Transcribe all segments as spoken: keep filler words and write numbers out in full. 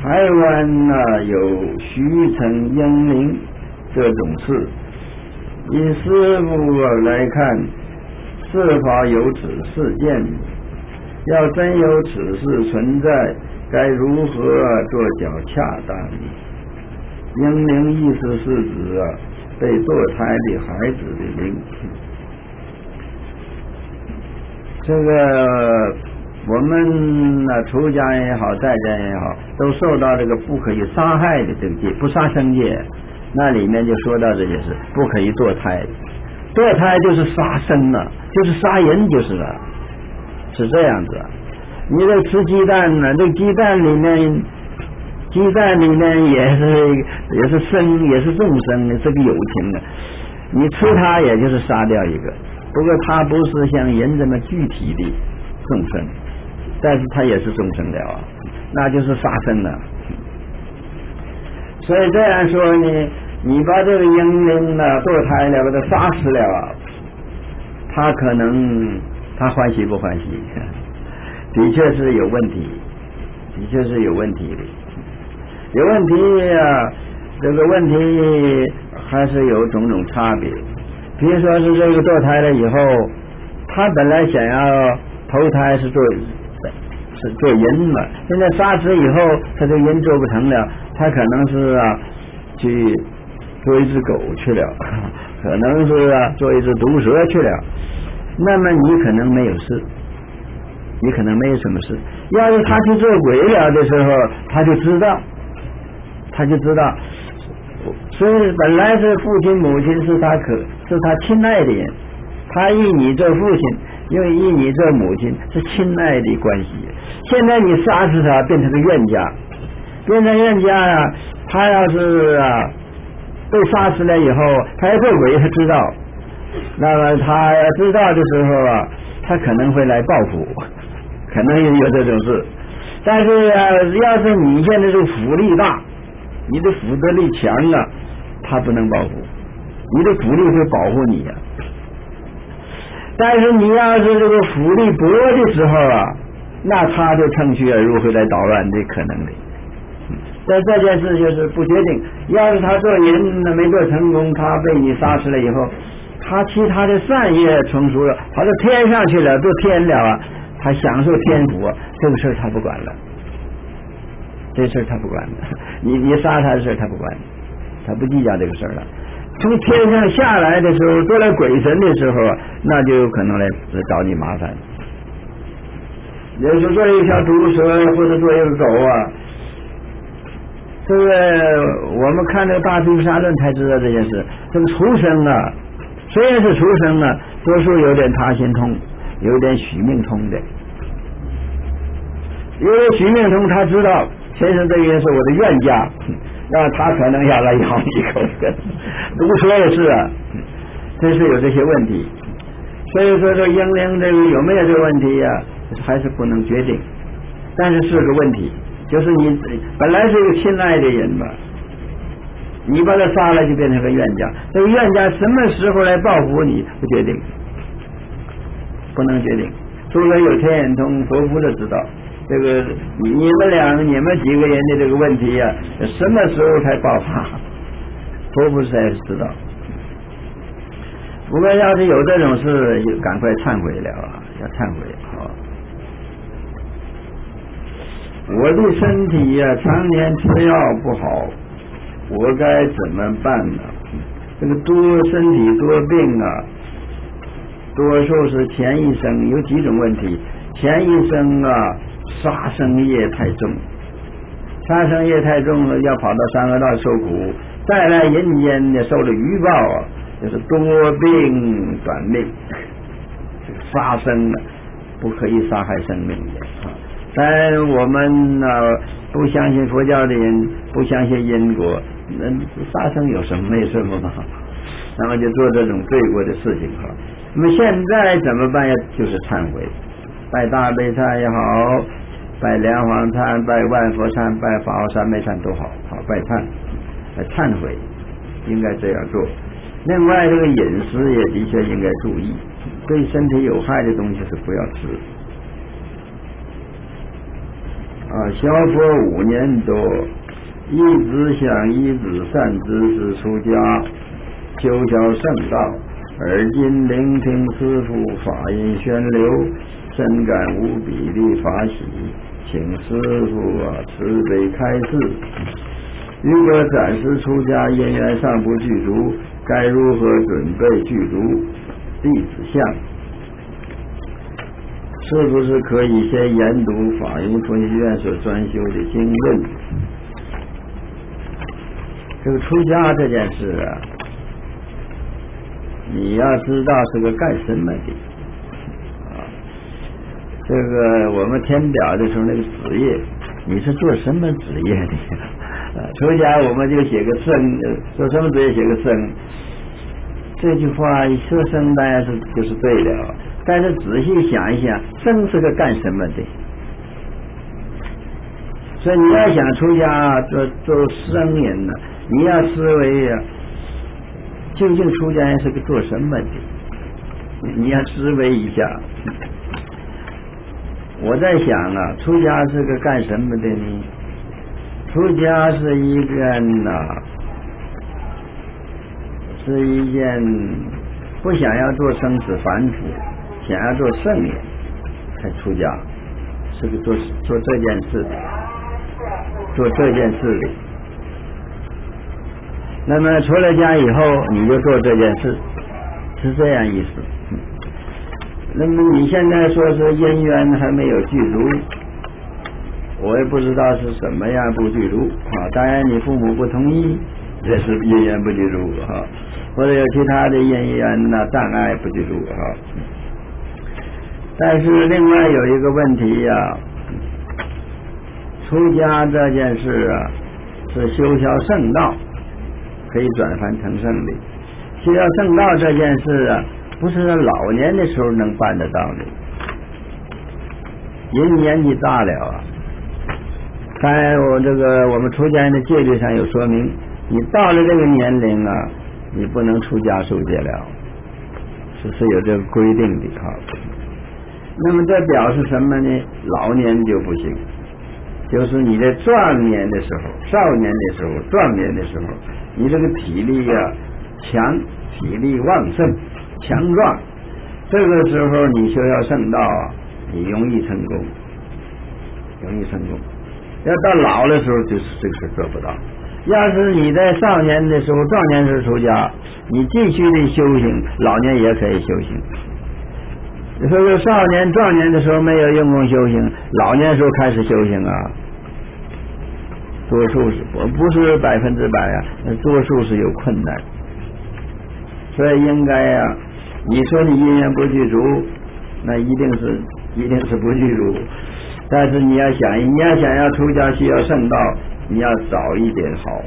台湾呢、啊、有徐成英灵这种事，以师父来看，是否有此事件？要真有此事存在，该如何做较恰当？英灵意思是指啊被堕胎的孩子的灵。这个我们呢、啊、出家也好，在家也好，都受到这个不可以杀害的这个戒，不杀生戒。那里面就说到这些事，不可以堕胎，堕胎就是杀生了，就是杀人就是了，是这样子。你这吃鸡蛋呢，这鸡蛋里面，鸡蛋里面也是也是生，也是众生的这个有情的，你吃它也就是杀掉一个，不过它不是像人这么具体的众生，但是它也是众生了啊，那就是杀生了。所以这样说呢，你把这个婴灵呢堕胎了，把它杀死了啊，他可能他欢喜不欢喜？的确是有问题，的确是有问题的，有问题啊！这个问题还是有种种差别。比如说是这个堕胎了以后，他本来想要投胎是做是做人嘛，现在杀死以后，他这人做不成了，他可能是啊去做一只狗去了，可能是啊做一只毒蛇去了，那么你可能没有事，你可能没有什么事。要是他去做鬼了的时候，他就知道，他就知道，所以本来是父亲母亲是他可是他亲爱的人，他以你做父亲，因为以你做母亲是亲爱的关系。现在你杀死他，变成个冤家，变成冤家啊！他要是啊被杀死了以后，他要做鬼，他知道，那么他知道的时候啊，他可能会来报复，可能有这种事。但是啊，要是你现在这个福利大，你的福德力强啊，他不能报复，你的福利会保护你啊。但是你要是这个福利薄的时候啊，那他就趁虚而入，会来捣乱的可能的。但这件事就是不决定，要是他做人没做成功，他被你杀死了以后，他其他的善业成熟了，跑到天上去了，做天了啊，他享受天福啊，这个事他不管了，这事他不管了，你你杀他的事他不管，他不计较这个事了。从天上下来的时候，做了鬼神的时候啊，那就有可能来找你麻烦。也是做一条毒蛇或者做一个狗啊，这个我们看这个大兵杀论才知道这件事。这个畜生啊，虽然是畜生啊，多数有点他心通，有点许命通的。有点许命通，他知道先生这个人是我的冤家，那他可能要来咬一口的。毒蛇也是啊，真是有这些问题。所以说这婴灵这个有没有这个问题啊，还是不能决定，但是是个问题，就是你本来是一个亲爱的人嘛，你把他杀了就变成个冤家，这个冤家什么时候来报复你不决定，不能决定，除了有天眼通佛父都知道这个你们两个你们几个人的这个问题啊，什么时候才爆发，佛父才知道。不过要是有这种事，就赶快忏悔了啊，要忏悔啊！我的身体呀、啊，常年吃药不好，我该怎么办呢？这个多身体多病啊，多数是前一生有几种问题，前一生啊杀生业太重，杀生业太重了，要跑到三恶道受苦，再来人间呢受了余报啊。就是多病短命，这个杀生啊，不可以杀害生命的啊！但我们呢、啊，不相信佛教的人，不相信因果，那杀生有什么没什么嘛？那么就做这种罪过的事情哈。那么现在怎么办呀？就是忏悔，拜大悲忏也好，拜莲花忏、拜万佛忏、拜法华三昧忏都好，好拜忏，来忏悔，应该这样做。另外这个饮食也的确应该注意，对身体有害的东西是不要吃。 啊，小佛五年多，一子向一子善知识出家，修教圣道，而今聆听师父法音宣流，深感无比的法喜，请师父啊慈悲开示。如果暂时出家因缘尚不具足，该如何准备具足弟子相？是不是可以先研读法音佛学院所专修的经论？这个出家这件事啊，你要知道是个干什么的啊？这个我们填表的时候那个职业，你是做什么职业的？啊，出家我们就写个僧，做什么职业写个僧。这句话说僧当然是就是对的，但是仔细想一想，僧是个干什么的？所以你要想出家做做僧人呢，你要思维啊，究竟出家人是个做什么的？你要思维一下。我在想啊，出家是个干什么的呢？出家是一件呐、啊，是一件不想要做生死凡夫，想要做圣人才出家，是个做做这件事的，做这件事的。那么出了家以后，你就做这件事，是这样意思。那么你现在说是因缘还没有具足，我也不知道是什么样不具足啊。当然你父母不同意，这是因缘不具足啊，或者有其他的因缘呐障碍不具足啊。但是另外有一个问题呀、啊，出家这件事啊，是修销圣道，可以转凡成圣的。修销圣道这件事啊，不是老年的时候能办得到的，人年纪大了啊。当然我这个我们出家人的戒律上有说明，你到了这个年龄啊，你不能出家受戒了，是是有这个规定的哈。那么这表示什么呢？老年就不行，就是你在壮年的时候、少年的时候、壮年的时候，你这个体力啊强，体力旺盛、强壮，这个时候你修要圣道啊，你容易成功，容易成功。要到老的时候，就是这个事做不到。要是你在少年的时候、壮年时候出家，你继续的修行，老年也可以修行。所以说少年壮年的时候没有用功修行，老年时候开始修行啊，多数是我不是百分之百啊，多数是有困难。所以应该啊，你说你因缘不具足，那一定是一定是不具足。但是你要想，你要想要出家需要圣道，你要早一点好。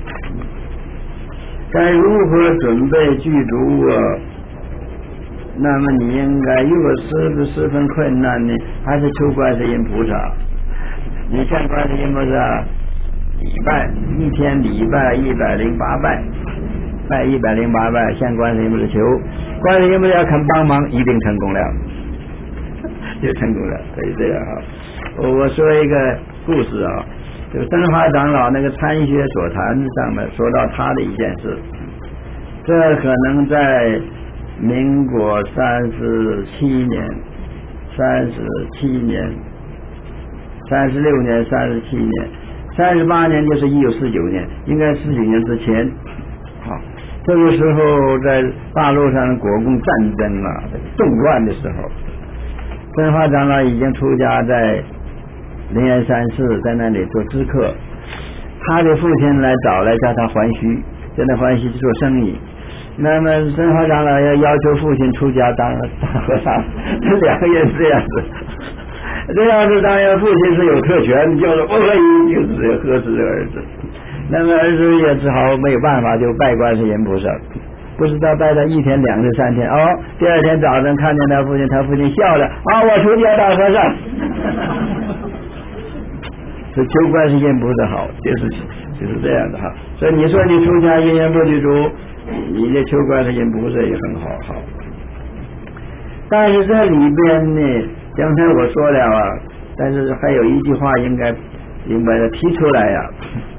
该如何准备具足啊？那么你应该，如果是不十分困难呢，还是求观世音菩萨。你向观世音菩萨礼拜，一天礼拜一百零八拜，拜一百零八拜，向观世音菩萨求，观世音菩萨肯帮忙，一定成功了，就成功了，可以这样啊。我我说一个故事啊，就真华长老那个参学所谈上面说到他的一件事，这可能在民国三十七年、三十七年、三十六年、三十七年、三十八年，就是一九四九年，应该十几年之前。好，这个时候在大陆上的国共战争啊动乱的时候，真华长老已经出家在灵岩山寺，在那里做知客。他的父亲来找来叫他还虚，叫他还虚去做生意。那么真华长老要要求父亲出家当当和尚，这两个人这样子，这样子当然父亲是有特权，就是不可以就是呵斥儿子。那么儿子也只好没有办法，就拜观世音菩萨。不知道拜了一天、两天、三天，哦，第二天早晨看见他父亲，他父亲笑着啊，我出家当和尚。这求观世音菩萨好，就是就是这样的哈。所以你说你出家因缘不具足，你的求观世音菩萨也很好好。但是这里边呢，刚才我说了啊， 但是还有一句话应该应该提出来呀、啊，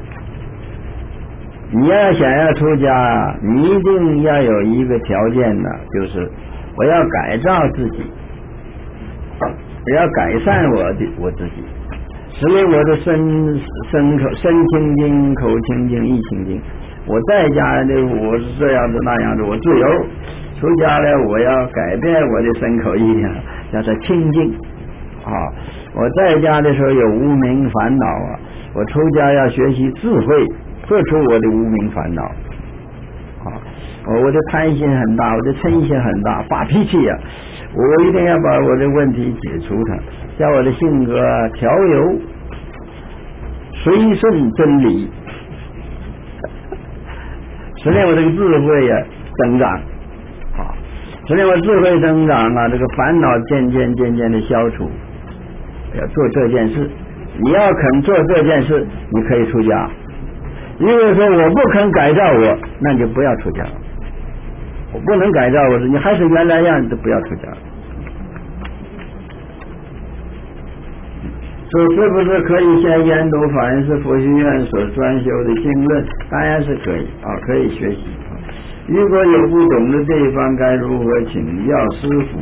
你要想要出家，你一定要有一个条件呢，就是我要改造自己，我要改善我的我自己，使为我的身身口身清净，口清净，意清净。我在家的我是这样子那样子，我自由；出家了，我要改变我的身口意啊，叫做清净啊。我在家的时候有无明烦恼啊，我出家要学习智慧，破除我的无明烦恼啊。我的贪心很大，我的嗔心很大，发脾气呀、啊，我一定要把我的问题解除它，叫我的性格调柔，随顺真理。使令我这个智慧呀、啊、增长啊，使令我智慧增长啊，这个烦恼渐渐渐渐的消除。要做这件事，你要肯做这件事，你可以出家。如果说我不肯改造我，那你就不要出家。我不能改造我，你还是原来样，你就不要出家。说是不是可以先研读法源寺佛学院所专修的经论？当然是可以啊，可以学习啊。如果有不懂的地方，该如何请教师父？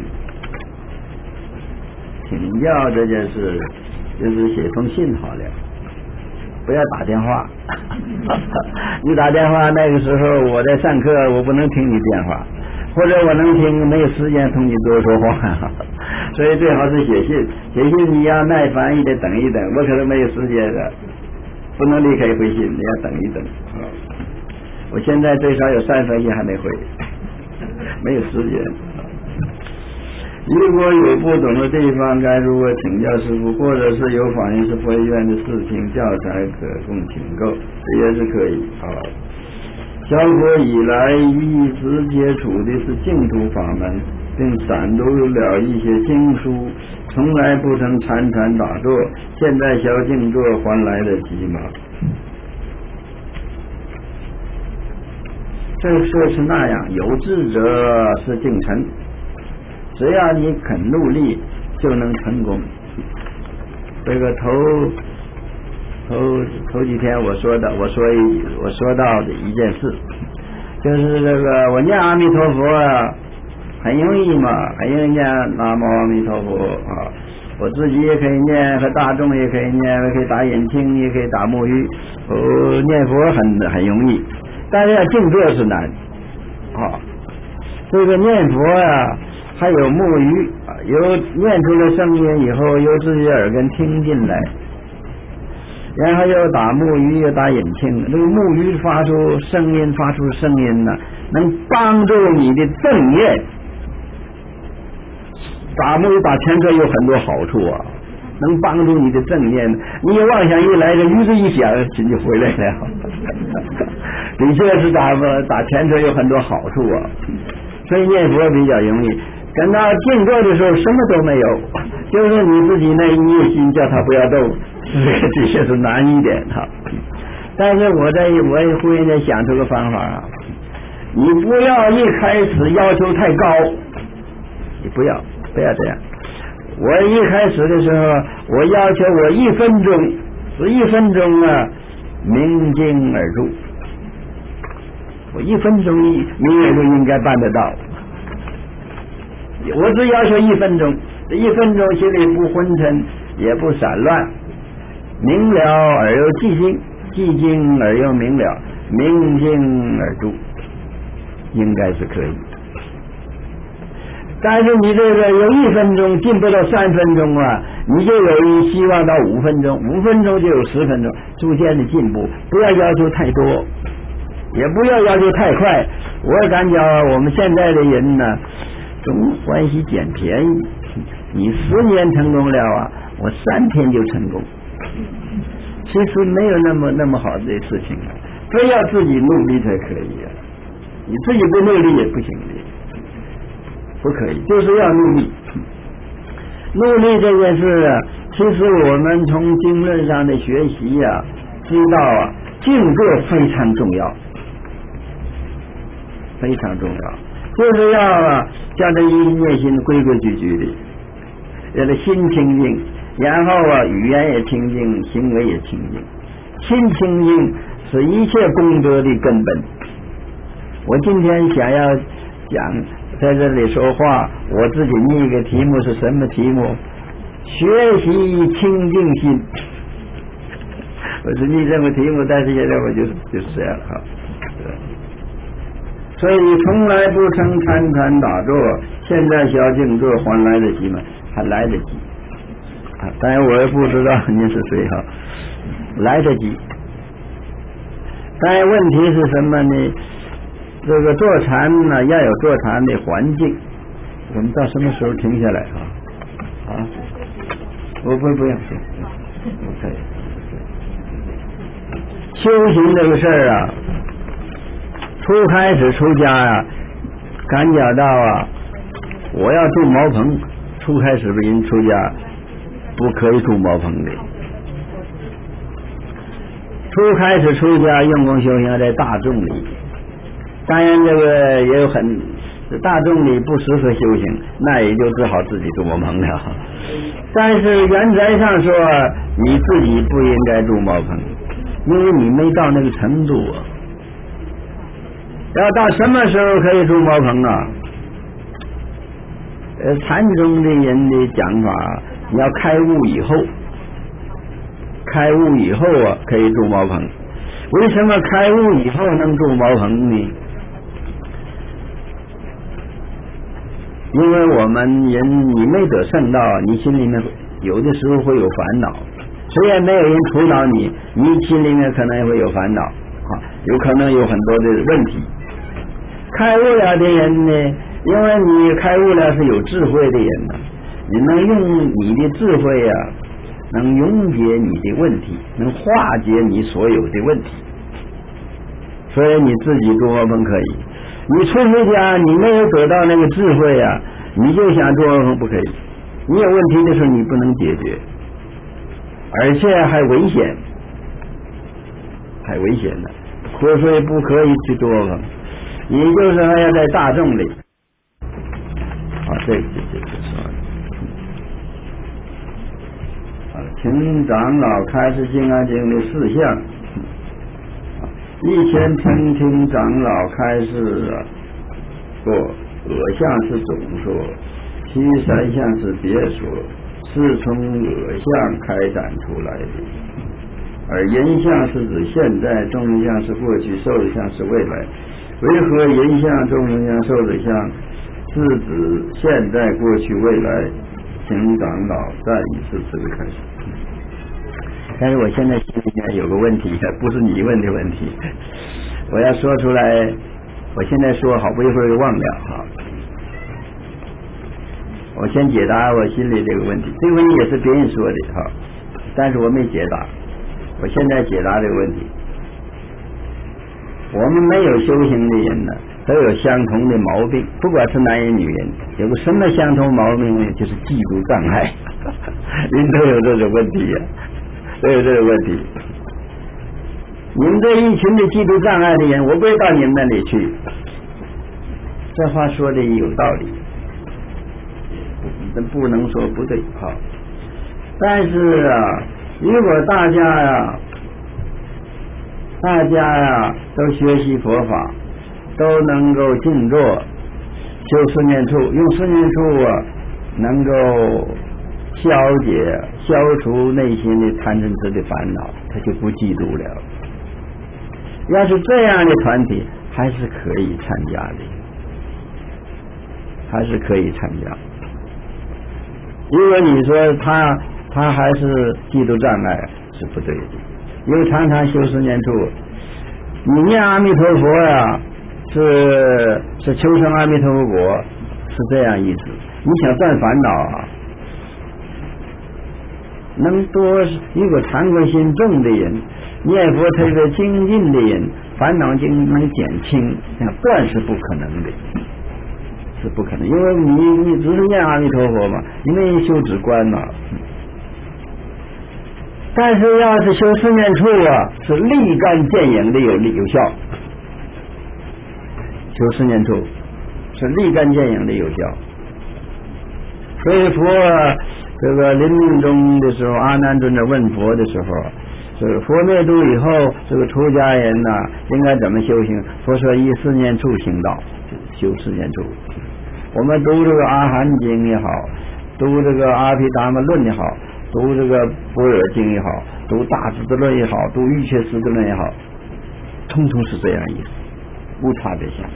请教这件事，就是写封信好了，不要打电话。你打电话那个时候我在上课，我不能听你电话，或者我能听，没有时间同你多说话。所以最好是写信，写信你要耐烦一点，等一等，我可能没有时间的，不能立刻回信，你要等一等。我现在最少有三封信还没回，没有时间。如果有不懂的地方，该如何请教师父，或者是有法源寺佛学院的视频教材可供请购，这也是可以啊。小佛以来一直接触的是净土法门，并散读了一些经书，从来不曾参禅打坐，现在小静坐还来得及吗？这说是那样，有志者是竟成，只要你肯努力就能成功。这个头头头几天我说的，我说一我说到的一件事，就是这个我念阿弥陀佛啊，很容易嘛，很容易念南无阿弥陀佛啊，我自己也可以念，和大众也可以念，可以打眼睛，也可以打木鱼，哦，念佛很很容易，但是要静坐是难啊。这个念佛啊，还有木鱼，有念出了声音以后，由自己耳根听进来，然后又打木鱼，又打引磬，这个木鱼发出声音，发出声音呢、啊，能帮助你的正念。打木鱼打前科有很多好处啊，能帮助你的正念。你妄想一来，这鱼子一响，心就回来了。的确是打打前科有很多好处啊，所以念佛比较容易。等到静坐的时候，什么都没有，就是你自己那一念心叫他不要动，这个的确是难一点哈。但是我在我也忽然间想出个方法啊，你不要一开始要求太高，你不要不要这样。我一开始的时候，我要求我一分钟，是一分钟啊，明镜而入，我一分钟一明眼就应该办得到。我只要求一分钟，一分钟心里不昏沉，也不散乱，明了而又寂静，寂静而又明了，明镜而住，应该是可以。但是你这个有一分钟进不到三分钟啊，你就有希望到五分钟，五分钟就有十分钟，逐渐的进步。不要要求太多，也不要要求太快。我感觉我们现在的人呢，总欢喜捡便宜。你十年成功了啊，我三天就成功。其实没有那么那么好的事情啊，非要自己努力才可以啊。你自己不努力也不行的。不可以，就是要努力。努力这件事啊，其实我们从经论上的学习啊，知道啊，静坐非常重要，非常重要，就是要啊，将这一念心规规矩矩的，让它心清净， 然后啊，语言也清净，行为也清净。心清净是一切功德的根本。我今天想要讲在这里说话，我自己拟一个题目是什么题目？学习清净心。我是拟这个题目，但是现在我就就是这样哈。所以从来不曾参禅打坐，现在小静坐还来得及吗？还来得及啊！当然我也不知道你是谁哈，来得及。但问题是什么呢？这个坐禅呢，要有坐禅的环境。我们到什么时候停下来啊？啊？我不不要说，我可以。修行这个事儿啊，初开始出家啊，感觉到啊，我要住茅棚。初开始人出家不可以住茅棚的。初开始出家用功修行在大众里，当然这个也有很大众里不适合修行，那也就只好自己住茅棚了。但是原则上说，你自己不应该住茅棚，因为你没到那个程度啊。要到什么时候可以住茅棚啊？呃，禅宗的人的讲法，你要开悟以后，开悟以后啊，可以住茅棚。为什么开悟以后能住茅棚呢？因为我们人你没得圣道，你心里面有的时候会有烦恼，虽然没有人辅导你，你心里面可能也会有烦恼啊，有可能有很多的问题。开悟了的人呢，因为你开悟了是有智慧的人呢，你能用你的智慧啊，能溶解你的问题，能化解你所有的问题。所以你自己住茅棚可以，你出去家你没有得到那个智慧啊，你就想住茅棚不可以。你有问题的时候你不能解决，而且还危险，还危险的，所以不可以去住茅棚。也就是说要在大众里。好，这个这个说了。啊，请长老开示《金刚经》的事项。以前曾听长老开示啊，说恶相是总说，其三相是别说，是从恶相开展出来的。而人相是指现在，众生相是过去，寿者相是未来。为何人相、众生相、寿者相是指现在、过去、未来？请长老再一次这个开始。但是我现在心里面有个问题，不是你问的问题，我要说出来，我现在说好不一会儿就忘了哈。我先解答我心里这个问题，这个问题也是别人说的哈，但是我没解答，我现在解答这个问题。我们没有修行的人呢，都有相同的毛病，不管是男人女人，有个什么相同毛病呢？就是嫉妒障碍，人都有这种问题呀、啊，都有这个问题。你们这一群的嫉妒障碍的人，我不会到你们那里去。这话说的有道理，不不能说不对哈。但是啊，如果大家呀、啊。大家呀、啊、都学习佛法，都能够静坐修四念处，用四念处啊能够消解消除内心的贪嗔痴的烦恼，他就不嫉妒了。要是这样的团体还是可以参加的，还是可以参加。如果你说他他还是嫉妒障碍，是不对的。因为常常修四念处，你念阿弥陀佛呀、啊，是是求生阿弥陀佛果，是这样意思。你想断烦恼啊，能多一个惭愧心重的人，念佛特别精进的人，烦恼经能减轻，那断是不可能的，是不可能。因为你你只是念阿弥陀佛嘛，你没修止观嘛。但是要是修四念处啊，是立竿见影的有力有效。修四念处是立竿见影的有效。所以佛这个临命终的时候，阿难尊者问佛的时候，这个佛灭度以后，这个出家人呐、啊、应该怎么修行？佛说依四念处行道，修四念处。我们读这个阿含经也好，读这个阿毗达摩论也好，读这个般若经也好，读大智度论也好，读瑜伽师地论也好，通通是这样意思，无差别相。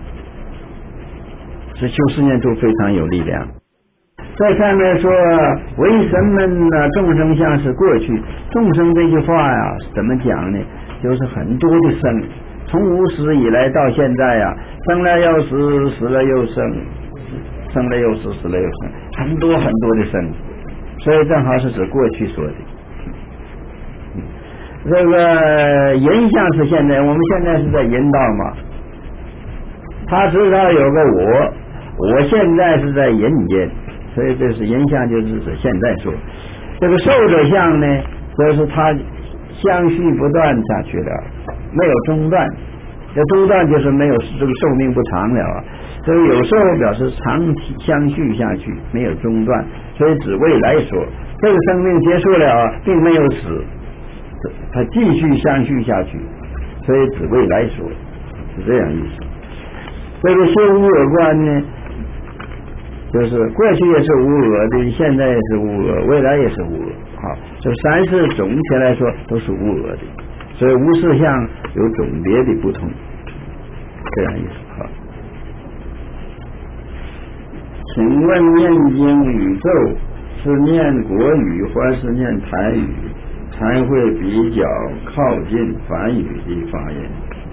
这修四念处非常有力量。在上面说为什么呢？众生相是过去。众生这句话呀，怎么讲呢？就是很多的生，从无始以来到现在呀，生了又死，死了又生，生了又死，死了又生，很多很多的生，所以正好是指过去说的。这个人相是现在，我们现在是在人道嘛，他知道有个我，我现在是在人间，所以这是人相，就是指现在说。这个寿者相呢，就是他相续不断下去了，没有中断。这中断就是没有这个寿命不长了啊。这个有寿表示长期相续下去，没有中断，所以指未来说，这个生命结束了，并没有死，它继续相续下去，所以指未来说，是这样意思。这个修无我观呢，就是过去也是无我的，现在也是无我，未来也是无我。好，这三世总体来说都是无我的，所以无事相有种别的不同，这样意思。好，请问念经宇宙是念国语还是念台语才会比较靠近梵语的发音？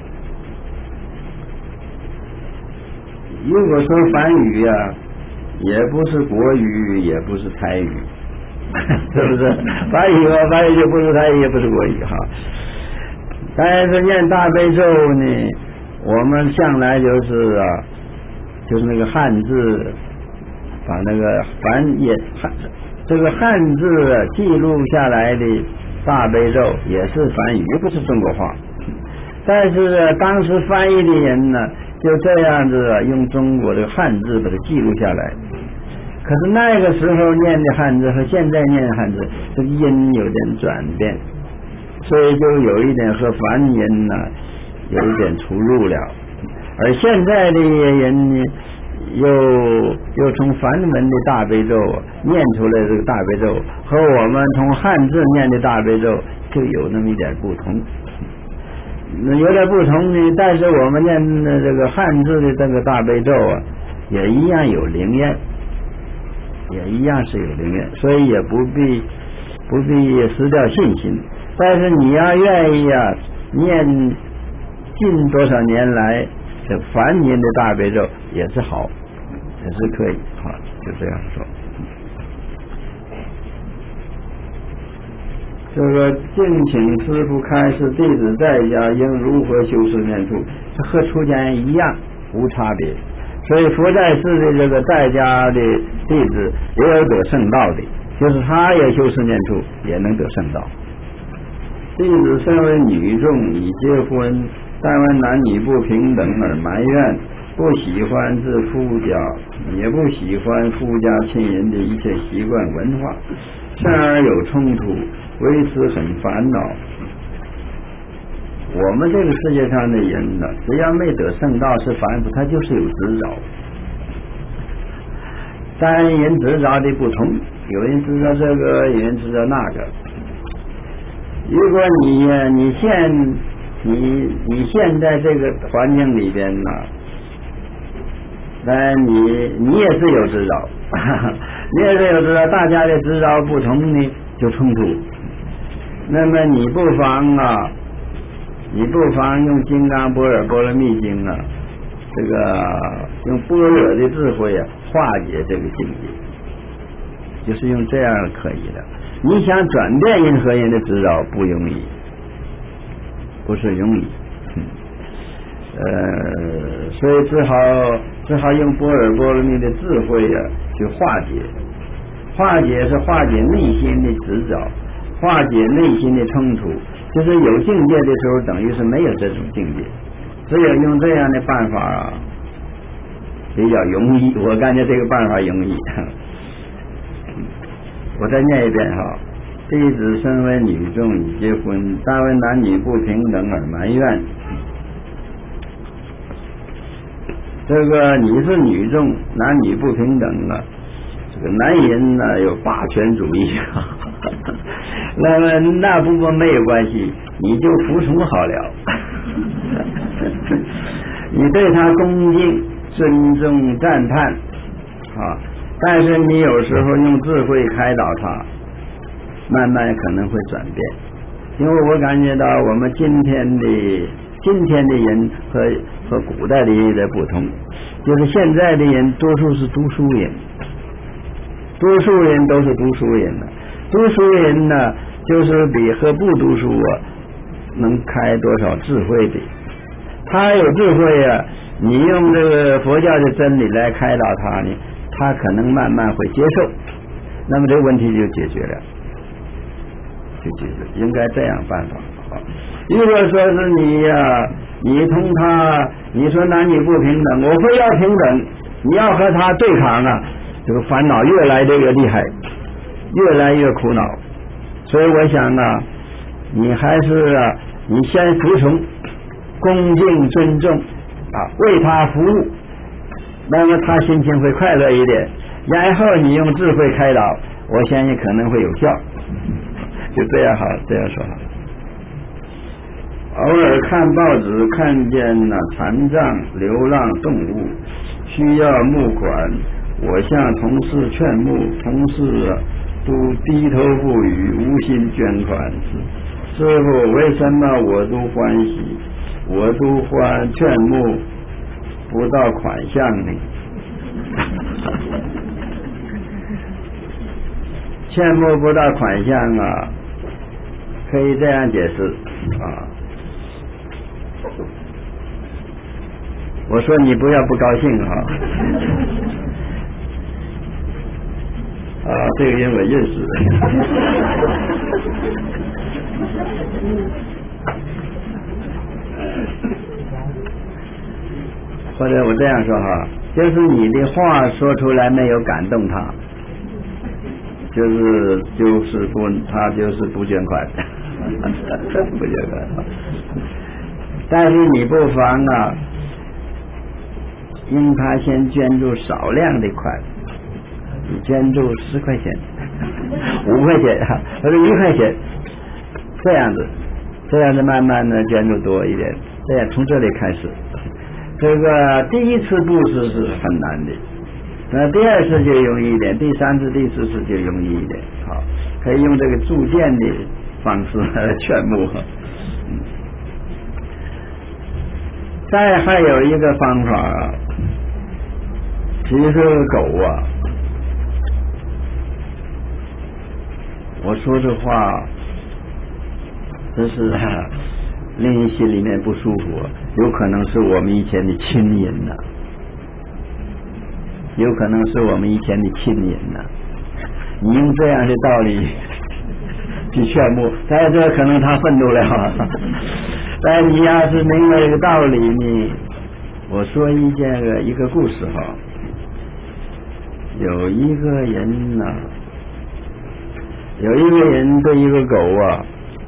如果说梵语啊，也不是国语，也不是台语，是不是？梵语啊，梵语就不是台语，也不是国语哈。但是念大悲咒呢，我们向来就是啊，就是那个汉字，把那个梵也汉这个汉字记录下来的大悲咒也是梵语，不是中国话。但是当时翻译的人呢，就这样子用中国的汉字把它记录下来。可是那个时候念的汉字和现在念的汉字，这个音有点转变，所以就有一点和梵音呢有一点出入了。而现在的人呢，又又从梵文的大悲咒念出来这个大悲咒，和我们从汉字念的大悲咒就有那么一点不同。有点不同呢，但是我们念的这个汉字的这个大悲咒啊，也一样有灵验，也一样是有灵验，所以也不必不必失掉信心。但是你要愿意啊，念近多少年来这梵音的大悲咒也是好，也是可以，好，就这样说。这个敬请师父开示，弟子在家应如何修四念处，这和出家人一样，无差别。所以佛在世的这个在家的弟子也有得圣道的，就是他也修四念处，也能得圣道。弟子身为女众，已结婚，但为男女不平等而埋怨，不喜欢自夫家，也不喜欢夫家亲人的一切习惯文化，甚而有冲突，为此很烦恼。我们这个世界上的人呢，只要没得圣道是凡夫，他就是有执着。但人执着的不同，有人执着这个，有人执着那个。如果你你现你你现在这个环境里边呢，但你你也是有执着，你也是有执着，大家的执着不同呢，就冲突。那么你不妨啊，你不妨用《金刚般若波罗蜜经》啊，这个用般若的智慧啊，化解这个境界，就是用这样可以的。你想转变任何人的执着不容易，不是容易，嗯、呃，所以只好只好用般若波罗蜜的智慧啊去化解，化解是化解内心的执着，化解内心的冲突。就是有境界的时候，等于是没有这种境界，只有用这样的办法啊，比较容易。我感觉这个办法容易。 我再念一遍哈。弟子身为女众已结婚，但为男女不平等而埋怨。这个你是女众，男女不平等啊，这个男人呢有霸权主义啊，那么那不过没有关系，你就服从好了。你对他恭敬、尊重、赞叹啊，但是你有时候用智慧开导他，慢慢可能会转变。因为我感觉到我们今天的今天的人和和古代的人的不同，就是现在的人多数是读书人，多数人都是读书人了。读书人呢，就是比和不读书啊能开多少智慧的。他有智慧啊，你用这个佛教的真理来开导他呢，他可能慢慢会接受，那么这个问题就解决了，就解决，应该这样办法。如果说是你呀、啊，你同他，你说男女不平等，我非要平等，你要和他对抗啊，这个烦恼越来这个厉害，越来越苦恼。所以我想啊，你还是啊，你先服从，恭敬尊重啊，为他服务，那么他心情会快乐一点。然后你用智慧开导，我相信可能会有效。就这样好，这样说好。偶尔看报纸看见了残障流浪动物需要募款，我向同事劝募，同事都低头不语，无心捐款。师父，为什么我都欢喜，我都欢劝募不到款项呢？劝募不到款项啊，可以这样解释啊。我说你不要不高兴哈，啊，这个人我认识。或者我这样说哈，就是你的话说出来没有感动他，就是就是不他就是不捐款，不捐款。但是你不妨啊，因他先捐助少量的款，你捐助十块钱、五块钱或者一块钱，这样子，这样子慢慢的捐助多一点，这样从这里开始。这个第一次布施是很难的，那第二次就容易一点，第三次、第四次就容易一点。好，可以用这个铸剑的方式来劝募。嗯，再还有一个方法啊，其实狗啊，我说这话，真是、啊、令人心里面不舒服，有可能是我们以前的亲人呐、啊，有可能是我们以前的亲人呐、啊。你用这样的道理去劝募，在这可能他愤怒了。但你要是明白这个道理呢，我说一件个一个故事哈。有一个人呐、啊，有一个人对一个狗啊。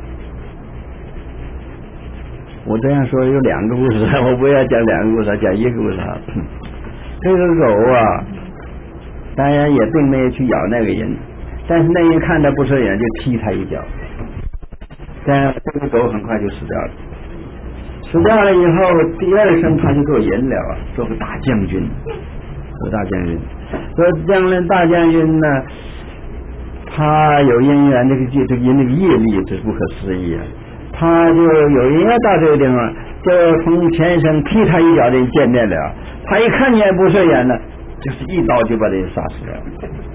我这样说有两个故事，我不要讲两个故事，讲一个故事啊。这个狗啊，当然也并没有去咬那个人，但是那人看他不顺眼就踢他一脚，但这个狗很快就死掉了。死掉了以后，第二生他就做人了啊，做个大将军，做大将军。做将军大将军呢，他有因缘，这个这个人这个业力这是不可思议啊。他就有人要到这个地方，就从前生踢他一脚的人见面了，他一看见不顺眼了，就是一刀就把这人杀死了。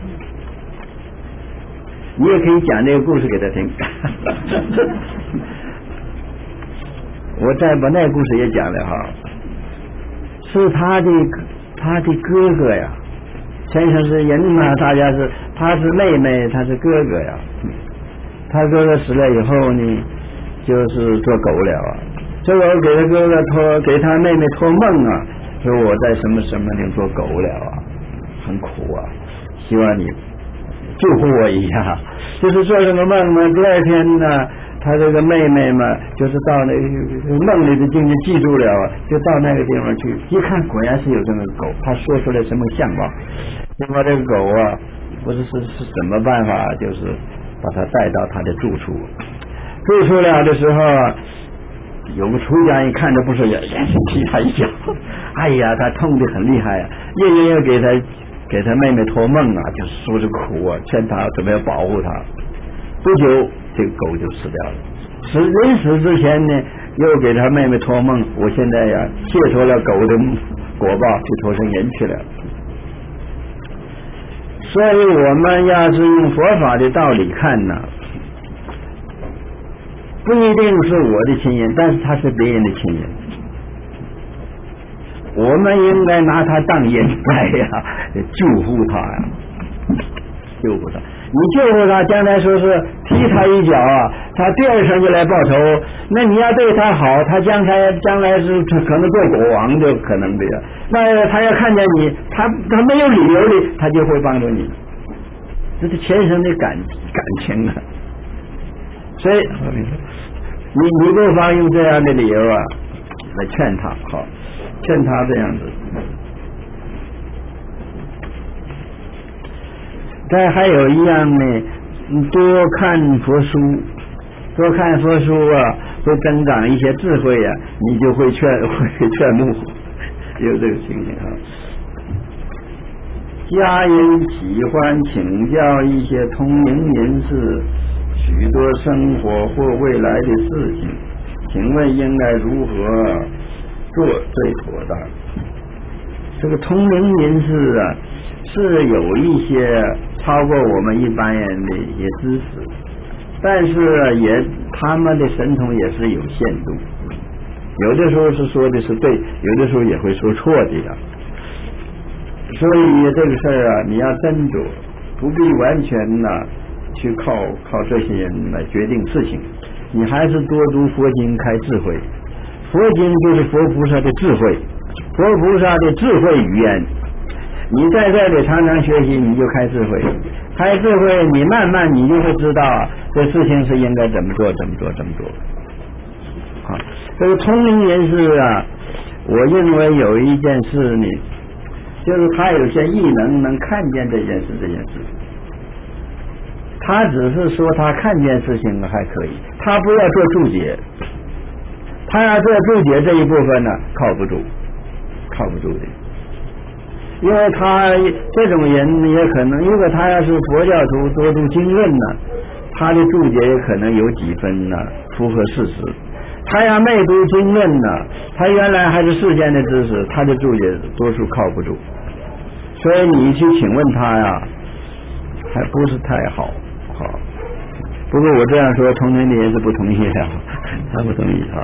你也可以讲这个故事给他听。我再把那个故事也讲了哈，是他的他的哥哥呀，前生是人嘛，大家是他是妹妹，他是哥哥呀。他哥哥死了以后呢，就是做狗了啊，这个给他哥哥托给他妹妹托梦啊，说我在什么什么地方做狗了啊，很苦啊，希望你救护我一下，就是做这个梦呢，第二天呢，他这个妹妹嘛，就是到那个梦里的境界记住了，就到那个地方去，一看果然是有这个狗，他说出来什么相貌，结果这个狗啊，不知是是什么办法，就是把他带到他的住处，住处了的时候，有个出家一看这不是人，先踢他一脚，哎呀，他痛得很厉害呀、啊，夜夜又给他给他妹妹托梦啊，就诉着苦啊，劝他准备要保护他。不久，这个狗就死掉了。死临死之前呢，又给他妹妹托梦，我现在呀卸脱了狗的果报，去投生人去了。所以我们要是用佛法的道理看呢，不一定是我的亲人，但是他是别人的亲人，我们应该拿他当人来呀，救护他呀，救护他。你救护他，将来说是踢他一脚啊，他第二声就来报仇。那你要对他好，他将来将来是可能做国王就可能的呀。那他要看见你，他他没有理由的，他就会帮助你。这是前生的感感情啊。所以你你不妨用这样的理由啊来劝他，好，劝他这样子。再还有一样呢，多看佛书，多看佛书啊，会增长一些智慧啊，你就会劝会劝慕，有这个情形啊。家人喜欢请教一些通灵人士许多生活或未来的事情，请问应该如何做最妥当？这个通灵人士啊，是有一些超过我们一般人的一些知识，但是也他们的神通也是有限度，有的时候是说的是对，有的时候也会说错的呀。所以这个事儿啊，你要斟酌，不必完全呢去靠靠这些人来决定事情，你还是多读佛经开智慧。佛经就是佛菩萨的智慧，佛菩萨的智慧语言，你在这里常常学习，你就开智慧，开智慧你慢慢你就会知道这事情是应该怎么做怎么做怎么做。好，这个通灵人士啊，我认为有一件事呢，就是他有些异能能看见这件事这件事，他只是说他看见事情还可以，他不要做注解，他要做注解这一部分呢靠不住，靠不住的。因为他这种人也可能，如果他要是佛教徒多读经论呢，他的注解也可能有几分呢符合事实。他要没读经论呢，他原来还是世间的知识，他的注解多数靠不住。所以你去请问他呀，还不是太好。好，不过我这样说，同龄的人是不同意的，他不同意啊。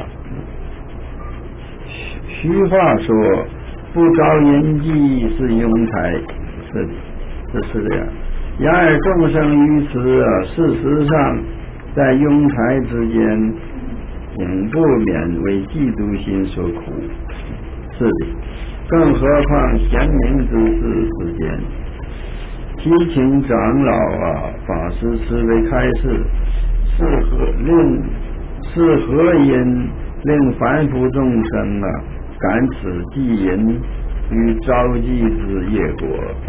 虚话说，不招人忌是庸才，是这是这样。然而众生于此啊，事实上在庸才之间，永不免为嫉妒心所苦。是的，更何况贤明之士之间，提请长老啊、法师慈悲开示，是何令是何因令凡夫众生啊感此济人于招济之业果？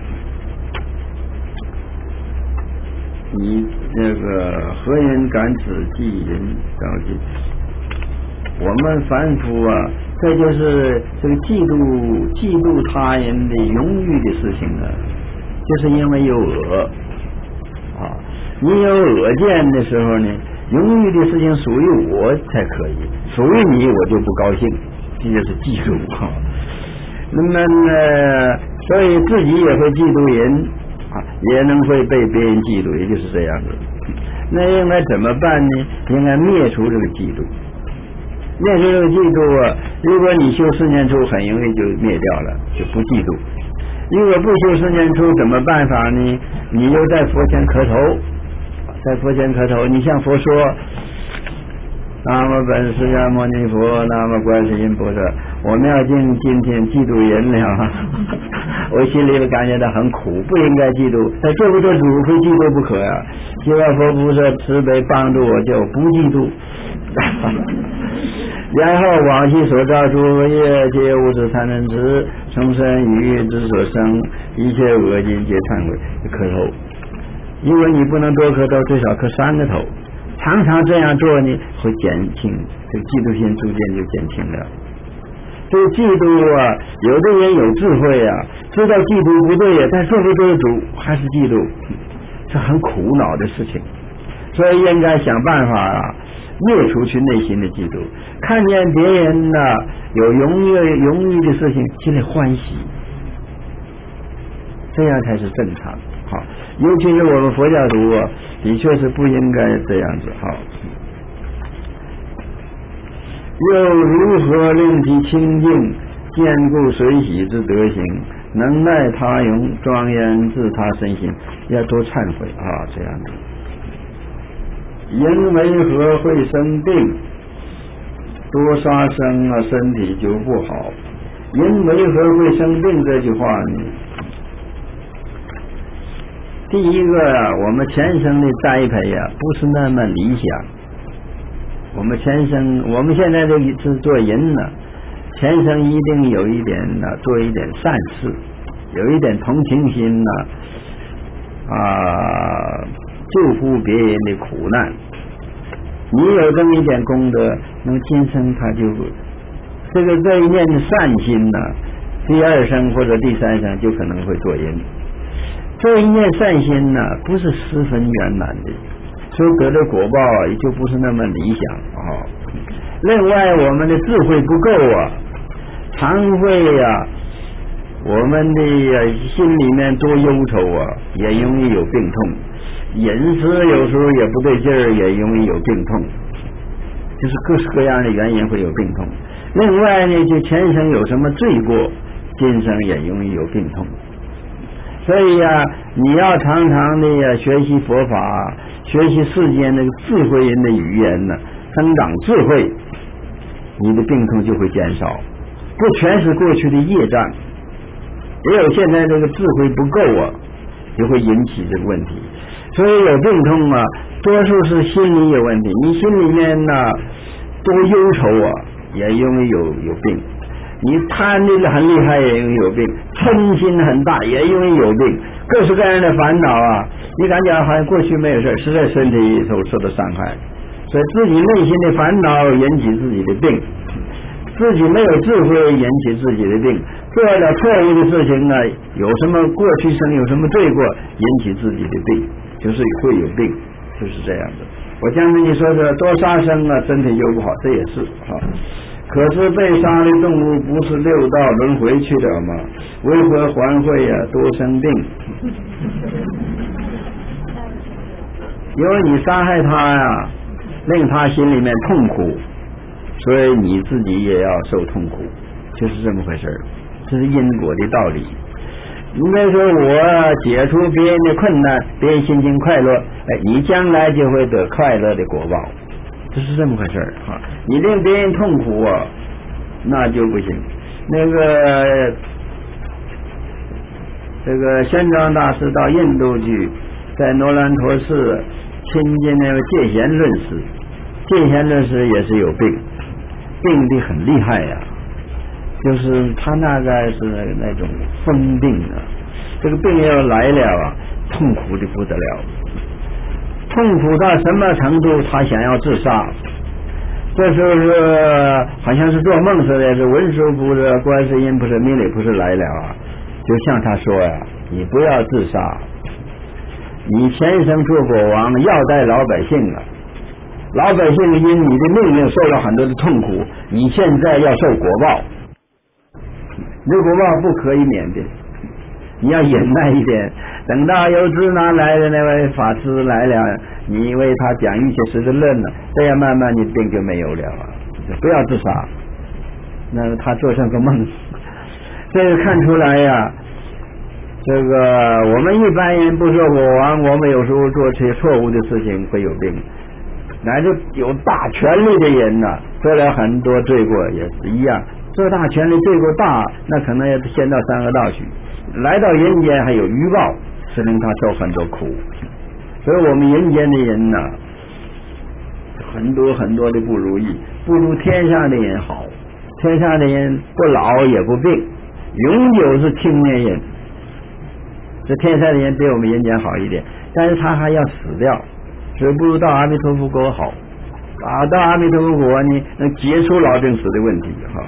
你那个何人感此济人招济？我们凡夫啊，这就是这个嫉妒嫉妒他人的荣誉的事情啊，就是因为有恶啊。你有恶见的时候呢，荣誉的事情属于我才可以，属于你我就不高兴，这就是嫉妒啊。那么呢，所以自己也会嫉妒人啊，也能会被别人嫉妒，也就是这样子。那应该怎么办呢？应该灭除这个嫉妒。灭除这个嫉妒啊，如果你修四念处，很容易就灭掉了，就不嫉妒。如果不修四念处，怎么办法呢？你就在佛前磕头，在佛前磕头，你向佛说：南无本释迦牟尼佛，南无观世音菩萨。我们要今今天嫉妒人了， 我心里感觉到很苦，不应该嫉妒，但做不做主非嫉妒不可呀、啊。希望佛菩萨慈悲帮助我，就不嫉妒。然后往昔所造诸业，皆无始贪嗔痴，从生于之所生，一切恶尽皆忏悔。磕头，因为你不能多磕头，最少磕三个头。常常这样做呢，会减轻这个嫉妒心，逐渐就减轻了。这个嫉妒啊，有的人有智慧啊，知道嫉妒不对呀，但做不做主还是嫉妒，这很苦恼的事情。所以应该想办法啊，灭除去内心的嫉妒。看见别人呢、啊、有容易容易的事情，心里欢喜，这样才是正常。好，尤其是我们佛教徒啊，的确是不应该这样子。好，又如何令其清净，坚固随喜之德行，能耐他用，庄严自他身心？要多忏悔啊，这样子。因为何会生病？多杀生啊，身体就不好。因为何会生病？这句话呢，第一个啊，我们前生的栽培啊，不是那么理想。我们前生，我们现在这是做人呢，前生一定有一点呢，做一点善事，有一点同情心呢，啊，救护别人的苦难。你有这么一点功德，那么今生他就这个这一念的善心呢，第二生或者第三生就可能会做人。这一念善心呢，不是十分圆满的，所以得的果报啊，也就不是那么理想啊。另外，我们的智慧不够啊，常会啊，我们的心里面多忧愁啊，也容易有病痛。饮食有时候也不对劲儿，也容易有病痛，就是各式各样的原因会有病痛。另外呢，就前生有什么罪过，今生也容易有病痛。所以呀、啊，你要常常的呀学习佛法，学习世间那个智慧人的语言呢，增长智慧，你的病痛就会减少。不全是过去的业障，也有现在这个智慧不够啊，就会引起这个问题。所以有病痛啊，多数是心理有问题。你心里面呢多忧愁啊，也容易有有病。你贪的很厉害，也容易有病；嗔心很大，也容易有病。各式各样的烦恼啊，你感觉好像过去没有事，实在身体受受到伤害。所以自己内心的烦恼引起自己的病，自己没有智慧引起自己的病，做了错误的事情啊，有什么过去生有什么罪过，引起自己的病，就是会有病，就是这样的。我将跟你说的多杀生啊，身体又不好，这也是啊。可是被杀的动物不是六道轮回去了吗？为何还会啊多生病？因为你杀害他呀、啊，令他心里面痛苦，所以你自己也要受痛苦，就是这么回事儿，这是因果的道理。应该说我解除别人的困难，别人心情快乐，哎，你将来就会得快乐的果报，这是这么回事儿啊！你令别人痛苦啊，那就不行。那个这个玄奘大师到印度去，在罗兰陀寺亲近那个戒贤论师，戒贤论师也是有病，病得很厉害呀、啊。就是他大概是那种疯病啊，这个病要来了啊，痛苦的不得了，痛苦到什么程度？他想要自杀。这时候是好像是做梦似的，是文殊菩萨、观世音菩萨、弥勒菩萨来了啊，就向他说呀、啊：“你不要自杀，你前生做国王，要带老百姓啊，老百姓因你的命令受了很多的痛苦，你现在要受果报。”这果报不可以免的，你要忍耐一点，等到有智拿来的那位法师来了，你为他讲一些实质论了，这样慢慢你病就没有了啊！不要自杀。那他做成个梦，这个看出来呀、啊，这个我们一般人不说国王，我们有时候做些错误的事情会有病，乃至有大权力的人呢、啊，做了很多罪过也是一样。做大权力罪过大，那可能要先到三恶道去。 来到人间还有余报，是令他受很多苦。所以我们人间的人呢，很多很多的不如意，不如天上的人好。天上的人不老也不病，永久是青年人。这天上的人比我们人间好一点，但是他还要死掉，所以不如到阿弥陀佛国好。啊，到阿弥陀佛国呢，能结束老病死的问题哈。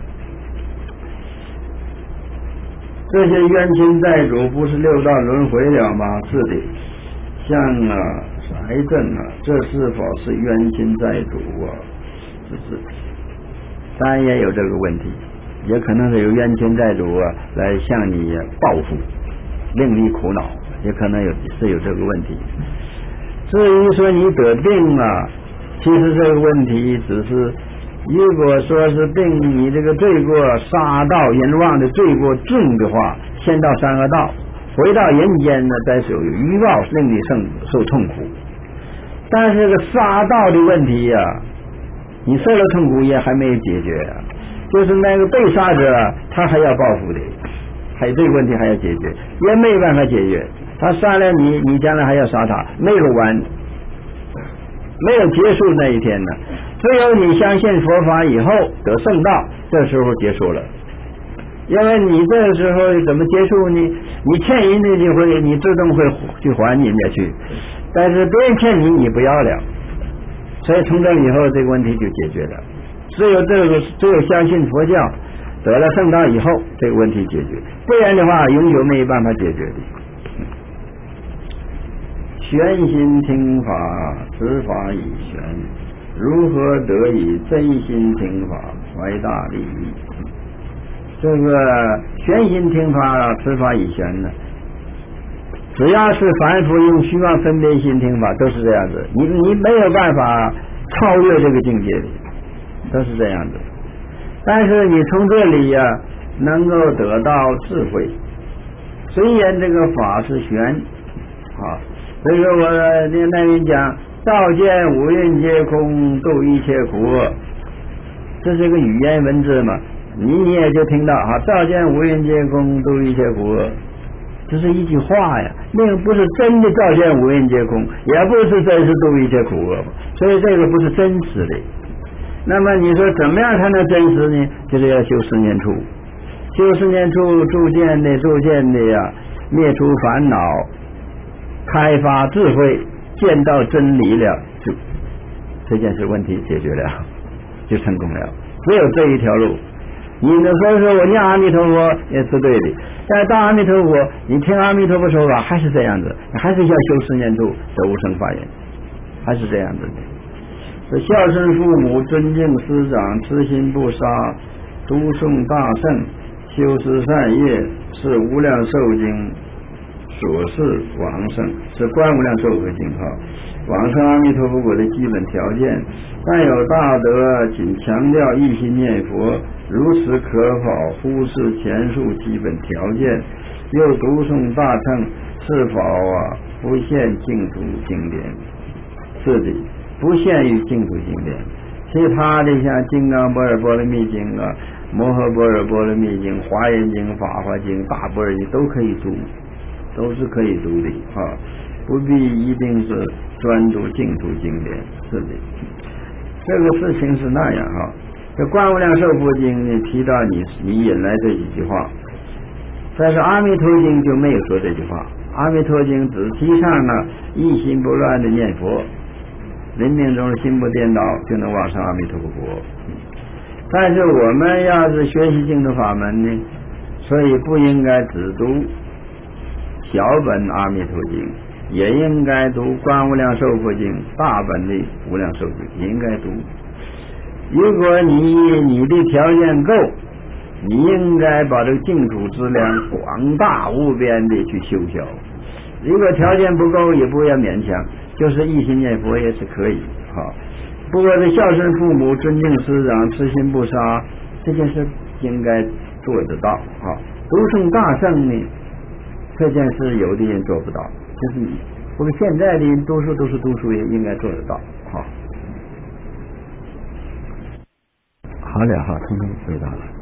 这些冤亲债主不是六道轮回了吗？是的，像啊癌症啊，这是否是冤亲债主啊？这是，当然也有这个问题，也可能是有冤亲债主啊来向你报复，令你苦恼，也可能有是有这个问题。至于说你得病啊，其实这个问题只是，如果说是病你这个罪过杀盗淫妄的罪过重的话，先到三恶道，回到人间呢，再受余报，令你受受痛苦。但是这个杀盗的问题呀、啊，你受了痛苦也还没有解决、啊，就是那个被杀者他还要报复的，还有这个问题还要解决，也没有办法解决。他杀了你，你将来还要杀他，没有完，没有结束那一天呢。只有你相信佛法以后得圣道，这时候结束了。因为你这个时候怎么结束呢？你欠人的就会，你自动会去还人家去，但是别人欠你，你不要了。所以从这以后这个问题就解决了。只有这个，只有相信佛教，得了圣道以后，这个问题解决，不然的话，永久没有办法解决的。玄心听法，此法已玄，如何得以真心听法，怀大利益？这个玄心听法，此法已玄呢，只要是凡夫用虚妄分别心听法，都是这样子。你你没有办法超越这个境界的，都是这样子。但是你从这里呀、啊，能够得到智慧。虽然这个法是玄啊。所以说我那那人讲，照见五蕴皆空，度一切苦厄，这是个语言文字嘛，你你也就听到啊，照见五蕴皆空，度一切苦厄，这是一句话呀，那个不是真的照见五蕴皆空，也不是真是度一切苦厄，所以这个不是真实的。那么你说怎么样才能真实呢？就是要修十念处，修十念处，逐渐的逐渐的呀，灭除烦恼，开发智慧，见到真理了，就这件事问题解决了，就成功了。只有这一条路。你能说说我念阿弥陀佛也是对的，但是到阿弥陀佛，你听阿弥陀佛说法还是这样子，还是要修十念处得无生法忍，还是这样子的。这孝顺父母，尊敬师长，痴心不杀，读诵大圣，修持善业，是无量寿经所示往生，是观无量寿佛经哈，往生阿弥陀佛国的基本条件。但有大德仅强调一心念佛，如此可否忽视前述基本条件？又读诵大乘，是否啊不限净土经典？是的，不限于净土经典，其他的像《金刚般若波罗蜜经》啊、《摩诃般若波罗蜜经》、《华严经》、《法华经》、《大般若经》都可以读。都是可以读的啊，不必一定是专读净土经典。是的，这个事情是那样哈。这观无量寿佛经呢提到你你引来这几句话，但是阿弥陀经就没有说这句话。阿弥陀经只提倡了一心不乱的念佛，临命中心不颠倒就能往上阿弥陀佛国。但是我们要是学习净土法门呢，所以不应该只读小本阿弥陀经，也应该读观无量寿佛经，大本的无量寿佛也应该读。如果你你的条件够，你应该把这个净土之量广大无边的去修销。如果条件不够，也不要勉强，就是一心念佛也是可以哈。不过这孝顺父母，尊敬师长，痴心不杀，这件事应该做得到哈。读诵大圣呢，这件事有的人做不到，就是你，不过现在的人多数都是读书人，应该做得到。好，好了哈，通通回答了。